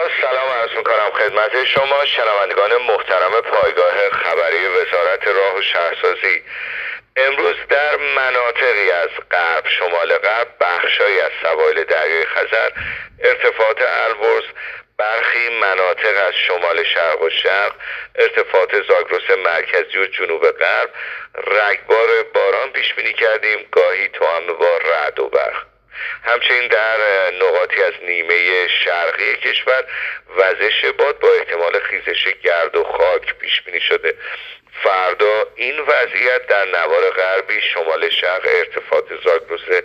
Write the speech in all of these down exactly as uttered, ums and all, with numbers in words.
با سلام عرض میکنم خدمت شما شنوندگان محترم پایگاه خبری وزارت راه و شهرسازی. امروز در مناطقی از غرب شمال غرب، بخشایی از سواحل دریای خزر، ارتفاعات البرز، برخی مناطق از شمال شرق و شرق، ارتفاعات زاگرس مرکزی و جنوب غرب رگبار باران پیش بینی کردیم، گاهی توأم با رعد و برق. همچنین در نقاطی از نیمه شرقی کشور وزش باد با احتمال خیزش گرد و خاک پیش بینی شده. فردا این وضعیت در نوار غربی شمال شرق ارتفاعات زاگرس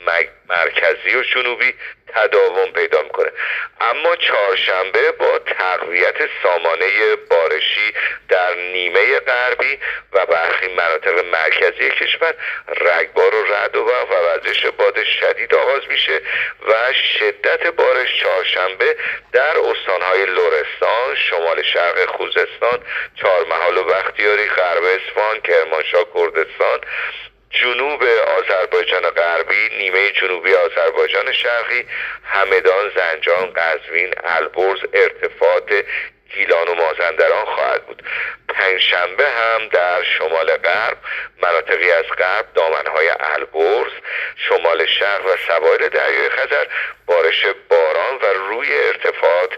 مرکزی و جنوبی تداوم پیدا میکنه، اما چهارشنبه با تقویت سامانه بارشی در نیمه غربی و برخی مناطق مرکزی کشور رگبار و رعد و برق و وزش باد شدید آغاز میشه و شدت بارش چهارشنبه در استانهای لرستان، شمال شرق خوزستان، چهارمحال و بختیاری، غرب اصفهان، کرمانشاه، کردستان، جنوب آذربایجان غربی، نیمه جنوبی آذربایجان شرقی، همدان، زنجان، قزوین، البرز، ارتفاعات گیلان و مازندران خواهد بود. پنجشنبه هم در شمال غرب، مناطقی از غرب، دامنهای البرز، شمال شرق و سواحل دریای خزر بارش باران و روی ارتفاعات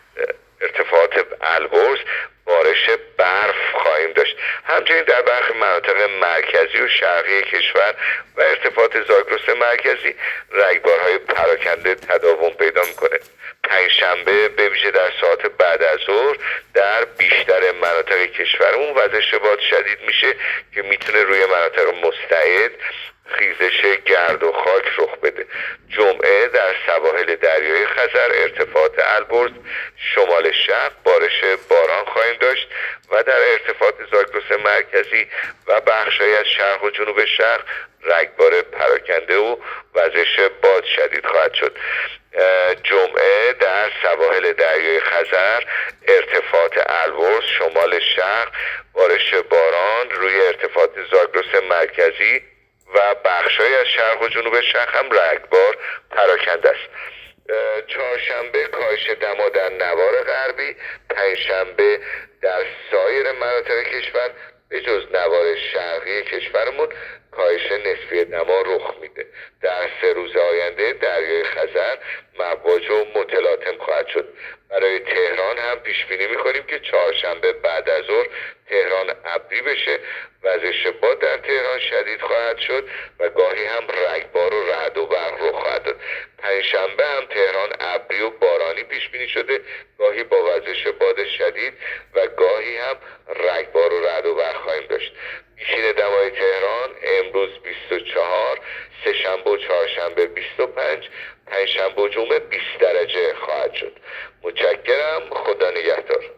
ارتفاعات البرز بارش برف خواهیم داشت. همچنین در برخی مناطق مرکزی و شرقی کشور و ارتفاعات زاگرس مرکزی رگبارهای پراکنده تداوم پیدا میکنه. پنجشنبه به ویژه در ساعات بعد از ظهر در بیشتر مناطق کشورمون وزش باد شدید میشه که میتونه روی مناطق مستعد خیزش گرد و خاک رخ بده. جمعه در سواحل دریای خزر ارتفاعات البرز شمال شرق بارش باران خواهیم داشت و در ارتفاعات زاگرس مرکزی و بخشایی از شرق و جنوب شرق رگبار پراکنده و وزش باد شدید خواهد شد. جمعه در سواحل دریای خزر ارتفاعات البرز شمال شرق بارش باران روی ارتفاعات زاگرس مرکزی و بخشای از شرق و جنوب شرق هم رگبار پراکنده است. چهارشنبه کاهش دما در نوار غربی، پنجشنبه در سایر مناطق کشور به جز نوار شرقی کشورمون کاهش نسبی دما رخ میده. در سه روز آینده دریای خزر مواج و متلاطم خواهد شد. برای تهران هم پیش بینی میکنیم که چهارشنبه بعد از ظهر تهران ابری بشه، وزش باد در تهران شدید خواهد شد و گاهی هم رگبار و رعد و برق رخ خواهد داد. پنجشنبه هم تهران ابری و بارانی پیش بینی شده، گاهی با وزش باد شدید و گاهی هم رگبار و رعد و برق خواهیم داشت. بیشین دمای تهران امروز بیست و چهار، سه شنبه و چهارشنبه بیست و پنج، پنجشنبه و جمعه بیست درجه خواهد شد. متشکرم. خدا نگهدار.